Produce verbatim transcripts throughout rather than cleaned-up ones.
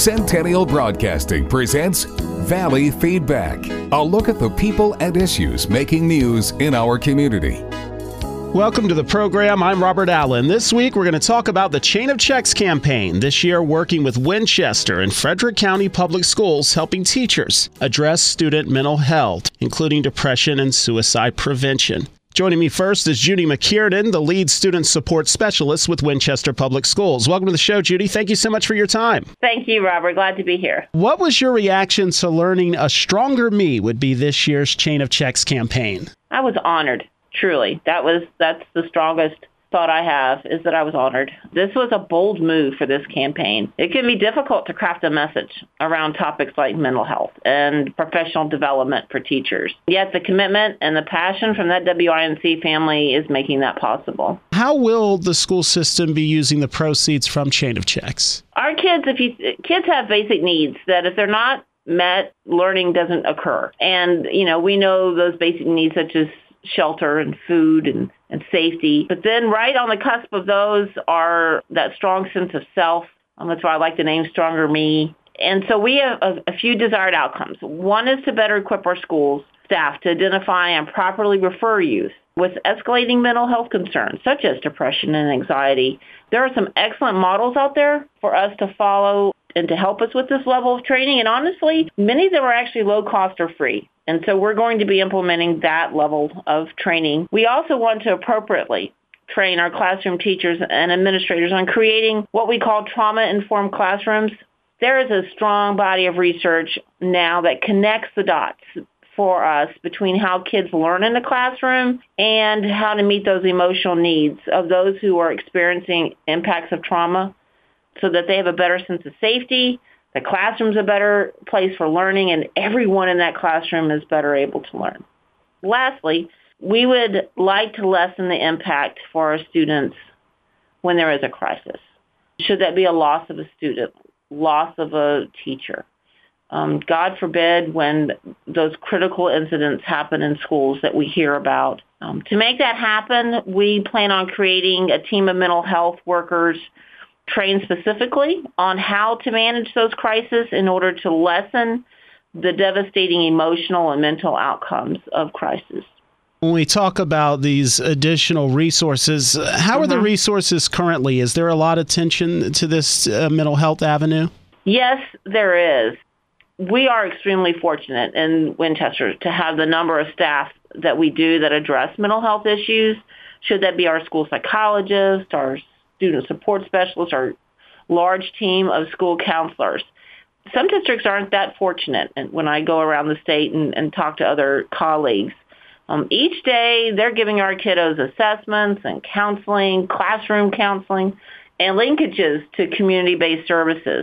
Centennial Broadcasting presents Valley Feedback, a look at the people and issues making news in our community. Welcome to the program. I'm Robert Allen. This week, we're going to talk about the Chain of Checks campaign, this year working with Winchester and Frederick County Public Schools, helping teachers address student mental health, including depression and suicide prevention. Joining me first is Judy McKiernan, the lead student support specialist with Winchester Public Schools. Welcome to the show, Judy. Thank you so much for your time. Thank you, Robert. Glad to be here. What was your reaction to learning A Stronger Me would be this year's Chain of Checks campaign? I was honored, truly. That was that's the strongest thought I have, is that I was honored. This was a bold move for this campaign. It can be difficult to craft a message around topics like mental health and professional development for teachers. Yet the commitment and the passion from that W I N C family is making that possible. How will the school system be using the proceeds from Chain of Checks? Our kids, if you kids have basic needs that if they're not met, learning doesn't occur. And, you know, we know those basic needs such as shelter and food and, and safety. But then right on the cusp of those are that strong sense of self. Um, that's why I like the name Stronger Me. And so we have a, a few desired outcomes. One is to better equip our schools staff to identify and properly refer youth with escalating mental health concerns, such as depression and anxiety. There are some excellent models out there for us to follow and to help us with this level of training. And honestly, many of them are actually low cost or free. And so we're going to be implementing that level of training. We also want to appropriately train our classroom teachers and administrators on creating what we call trauma-informed classrooms. There is a strong body of research now that connects the dots for us between how kids learn in the classroom and how to meet those emotional needs of those who are experiencing impacts of trauma so that they have a better sense of safety. The classroom's a better place for learning, and everyone in that classroom is better able to learn. Lastly, we would like to lessen the impact for our students when there is a crisis. Should that be a loss of a student, loss of a teacher? Um, God forbid when those critical incidents happen in schools that we hear about. Um, to make that happen, we plan on creating a team of mental health workers trained specifically on how to manage those crises in order to lessen the devastating emotional and mental outcomes of crisis. When we talk about these additional resources, how mm-hmm. are the resources currently? Is there a lot of attention to this uh, mental health avenue? Yes, there is. We are extremely fortunate in Winchester to have the number of staff that we do that address mental health issues. Should that be our school psychologist, our student support specialists, our large team of school counselors. Some districts aren't that fortunate. And when I go around the state and, and talk to other colleagues, um, each day they're giving our kiddos assessments and counseling, classroom counseling, and linkages to community-based services.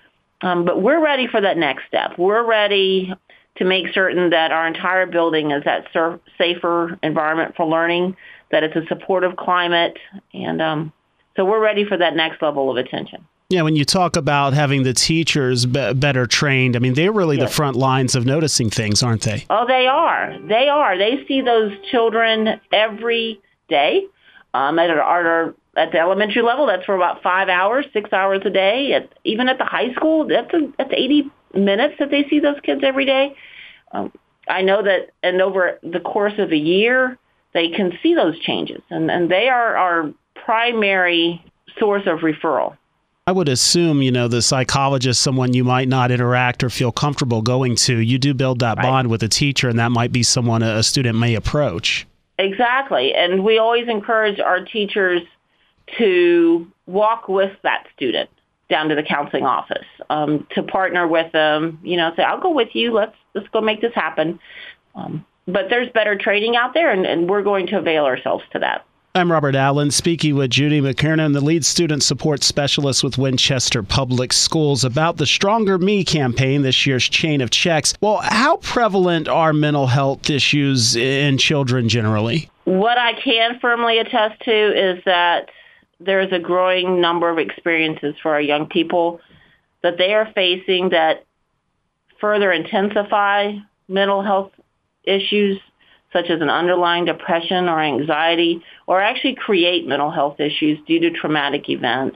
Um, but we're ready for that next step. We're ready to make certain that our entire building is that sur- safer environment for learning, that it's a supportive climate, and um, so we're ready for that next level of attention. Yeah, when you talk about having the teachers be- better trained, I mean, they're really yes. the front lines of noticing things, aren't they? Oh, they are. They are. They see those children every day. Um, at, our, at the elementary level, that's for about five hours, six hours a day. At, even at the high school, that's, a, that's eighty minutes that they see those kids every day. Um, I know that, and over the course of a year, they can see those changes, and, and they are our primary source of referral. I would assume, you know, the psychologist, someone you might not interact or feel comfortable going to, you do build that right. bond with a teacher, and that might be someone a student may approach. Exactly. And we always encourage our teachers to walk with that student down to the counseling office, um, to partner with them, you know, say, I'll go with you. Let's, let's go make this happen. Um, but there's better training out there, and, and we're going to avail ourselves to that. I'm Robert Allen, speaking with Judy McKiernan, the lead student support specialist with Winchester Public Schools, about the Stronger Me campaign, this year's Chain of Checks. Well, how prevalent are mental health issues in children generally? What I can firmly attest to is that there is a growing number of experiences for our young people that they are facing that further intensify mental health issues, such as an underlying depression or anxiety, or actually create mental health issues due to traumatic events.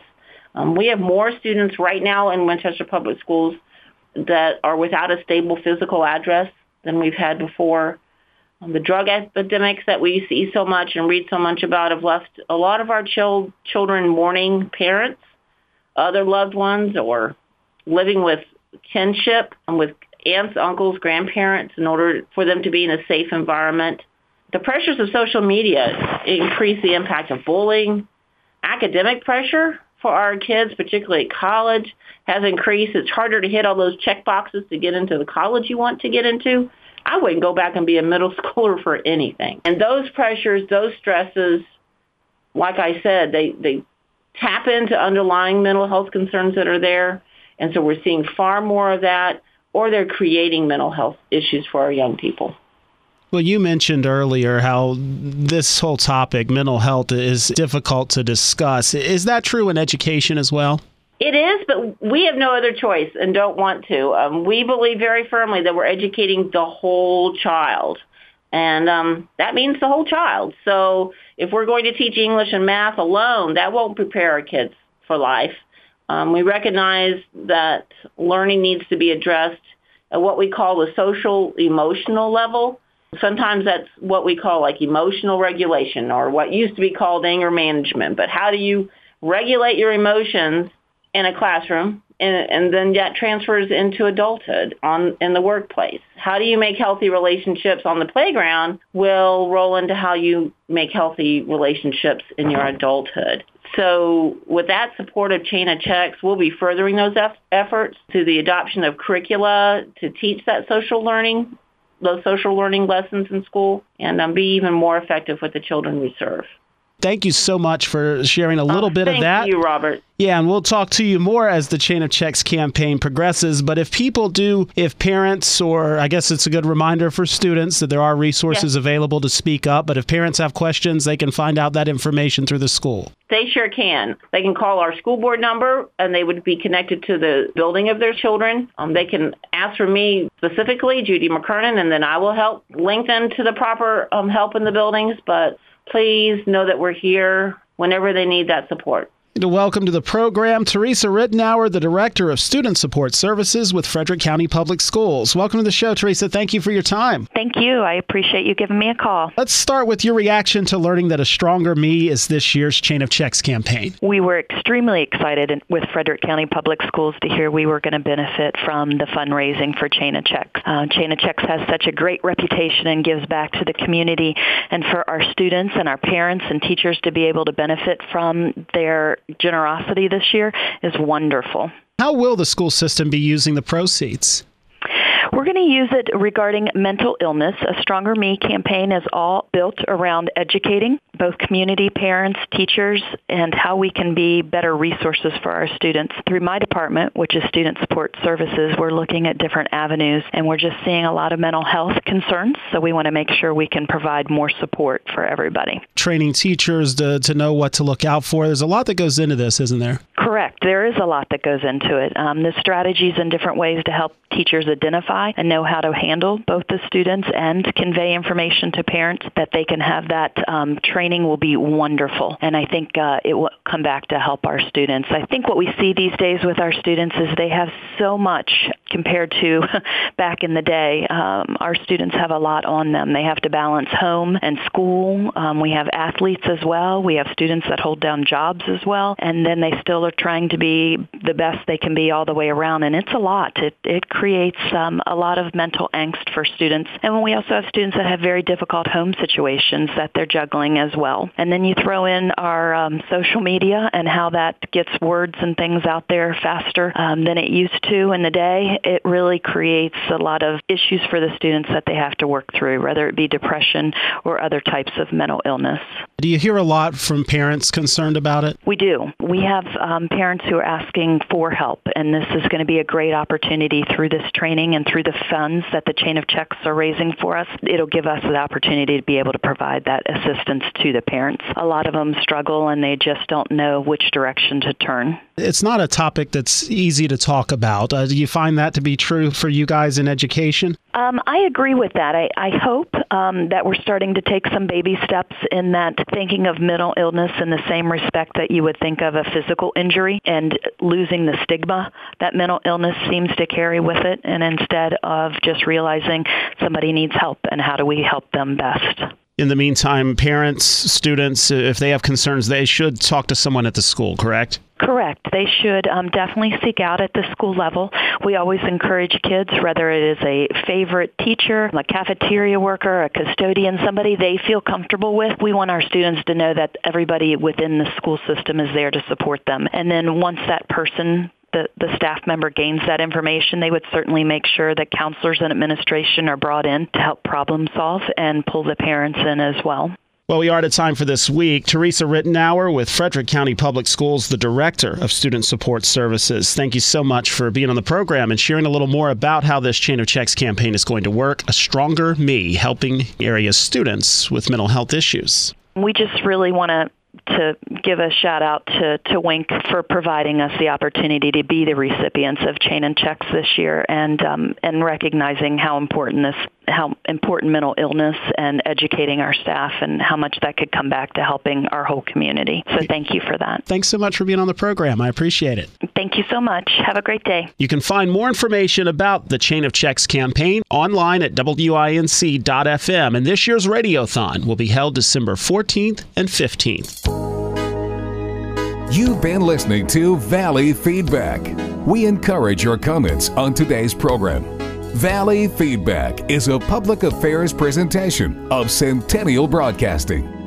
Um, we have more students right now in Winchester Public Schools that are without a stable physical address than we've had before. Um, the drug epidemics that we see so much and read so much about have left a lot of our chil- children mourning parents, other loved ones, or living with kinship and with aunts, uncles, grandparents in order for them to be in a safe environment. The pressures of social media increase the impact of bullying. Academic pressure for our kids, particularly at college, has increased. It's harder to hit all those check boxes to get into the college you want to get into. I wouldn't go back and be a middle schooler for anything. And those pressures, those stresses, like I said, they, they tap into underlying mental health concerns that are there. And so we're seeing far more of that, or they're creating mental health issues for our young people. Well, you mentioned earlier how this whole topic, mental health, is difficult to discuss. Is that true in education as well? It is, but we have no other choice and don't want to. Um, we believe very firmly that we're educating the whole child, and um, that means the whole child. So if we're going to teach English and math alone, that won't prepare our kids for life. Um, we recognize that learning needs to be addressed at what we call the social emotional level. Sometimes that's what we call like emotional regulation, or what used to be called anger management. But how do you regulate your emotions in a classroom, and, and then that transfers into adulthood on in the workplace? How do you make healthy relationships on the playground will roll into how you make healthy relationships in your adulthood. So with that supportive chain of checks, we'll be furthering those eff- efforts through the adoption of curricula to teach that social learning, those social learning lessons in school, and um, be even more effective with the children we serve. Thank you so much for sharing a little oh, bit of that. Thank you, Robert. Yeah, and we'll talk to you more as the Chain of Checks campaign progresses. But if people do, if parents, or I guess it's a good reminder for students that there are resources yes. available to speak up. But if parents have questions, they can find out that information through the school. They sure can. They can call our school board number, and they would be connected to the building of their children. Um, they can ask for me specifically, Judy McKernan, and then I will help link them to the proper um, help in the buildings. But please know that we're here whenever they need that support. Welcome to the program, Teresa Rittenauer, the Director of Student Support Services with Frederick County Public Schools. Welcome to the show, Teresa. Thank you for your time. Thank you. I appreciate you giving me a call. Let's start with your reaction to learning that A Stronger Me is this year's Chain of Checks campaign. We were extremely excited with Frederick County Public Schools to hear we were going to benefit from the fundraising for Chain of Checks. Uh, Chain of Checks has such a great reputation and gives back to the community, and for our students and our parents and teachers to be able to benefit from their generosity this year is wonderful. How will the school system be using the proceeds? We're going to use it regarding mental illness. A Stronger Me campaign is all built around educating both community, parents, teachers, and how we can be better resources for our students. Through my department, which is Student Support Services, we're looking at different avenues, and we're just seeing a lot of mental health concerns, so we want to make sure we can provide more support for everybody. Training teachers to, to know what to look out for. There's a lot that goes into this, isn't there? Correct. There is a lot that goes into it. Um, the strategies and different ways to help teachers identify and know how to handle both the students and convey information to parents that they can have that um, training will be wonderful. And I think uh, it will come back to help our students. I think what we see these days with our students is they have so much compared to back in the day. Um, our students have a lot on them. They have to balance home and school. Um, we have athletes as well. We have students that hold down jobs as well. And then they still are trying to be the best they can be all the way around. And it's a lot. It, it creates um, a lot of mental angst for students. And when we also have students that have very difficult home situations that they're juggling as well. And then you throw in our um, social media and how that gets words and things out there faster um, than it used to in the day. It really creates a lot of issues for the students that they have to work through, whether it be depression or other types of mental illness. Do you hear a lot from parents concerned about it? We do. We have um, parents who are asking for help, and this is going to be a great opportunity through this training and through the funds that the Chain of Checks are raising for us. It'll give us the opportunity to be able to provide that assistance to the parents. A lot of them struggle, and they just don't know which direction to turn. It's not a topic that's easy to talk about. Uh, do you find that to be true for you guys in education? Um, I agree with that. I, I hope um, that we're starting to take some baby steps in that, thinking of mental illness in the same respect that you would think of a physical injury, and losing the stigma that mental illness seems to carry with it, and instead of just realizing somebody needs help and how do we help them best. In the meantime, parents, students, if they have concerns, they should talk to someone at the school, correct? Correct. They should um, definitely seek out at the school level. We always encourage kids, whether it is a favorite teacher, a cafeteria worker, a custodian, somebody they feel comfortable with. We want our students to know that everybody within the school system is there to support them. And then once that person The, the staff member gains that information, they would certainly make sure that counselors and administration are brought in to help problem solve and pull the parents in as well. Well, we are out of time for this week. Teresa Rittenauer with Frederick County Public Schools, the Director of Student Support Services. Thank you so much for being on the program and sharing a little more about how this Chain of Checks campaign is going to work. A Stronger Me, helping area students with mental health issues. We just really want to to give a shout out to, to Wink for providing us the opportunity to be the recipients of Chain and Checks this year, and um, and recognizing how important this how important mental illness and educating our staff and how much that could come back to helping our whole community. So thank you for that. Thanks so much for being on the program. I appreciate it. Thank you so much. Have a great day. You can find more information about the Chain of Checks campaign online at W I N C dot F M. And this year's Radiothon will be held December fourteenth and fifteenth. You've been listening to Valley Feedback. We encourage your comments on today's program. Valley Feedback is a public affairs presentation of Centennial Broadcasting.